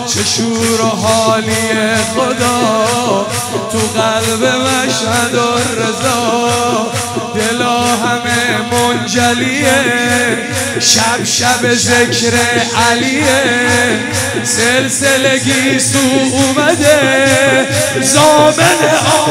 چه شور و حالی خدا تو قلب مشهد الرضا. دلا همه منجلیه، شب شب ذکر علیه. سلسله گیسو اومده زامن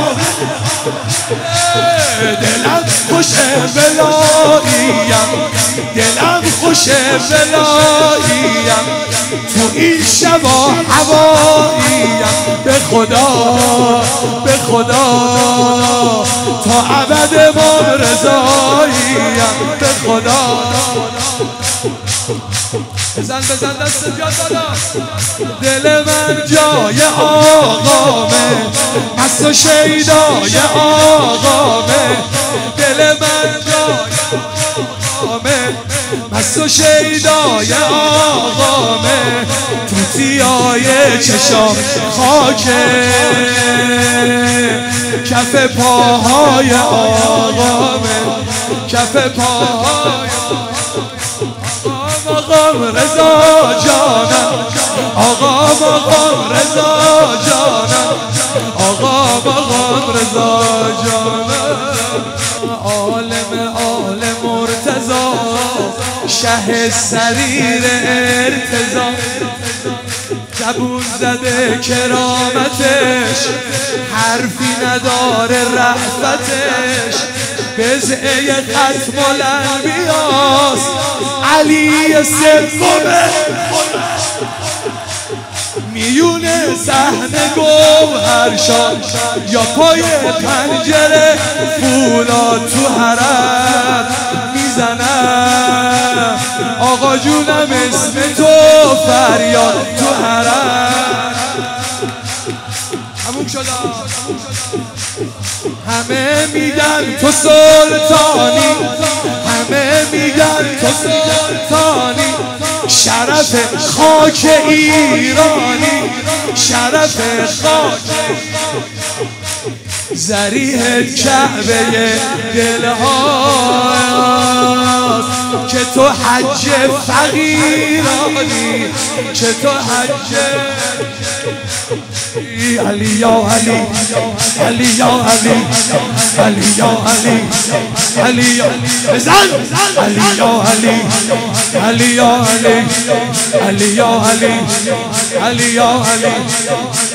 دلم خوشه بلاییم، دلم خوشه بلاییم. تو این شبا هواییم، به خدا به خدا تا ابد امام رضاییم، به خدا. بزن بزن دست بیاد بالا. دل من جای آقامه، مست و شیدای آقامه. دل من جای آقامه، مست و شیدای آقامه. توتیای چشام خاکه، کف پاهای آقامه، کف پاهای آقام رضا جانم، آقام رضا جانم، آقام رضا جانم. عالم آل مرتضی، شه سریر ارتضا. زبون زده کرامتش، حرفی نداره رأفتش. بزعه ختم الانبیاست، علی سومه. میونه صحنه گوهرشان، یا پای پنجره فولاد تو حرم میزنم. آقا جونم اسم تو فریاد تو حرم. همون شدم. همه میگن تو سلطانی، همه میگن تو سلطانی. شرف خاک ایرانی، شرف خاک ذریح کعبه دلهاست. که تو حج فقیرانی، که تو حج علی یا علی، علی یا علی، علی یا علی، علی یا بزن، علی یا علی، علی یا علی، علی یا علی، علی یا علی.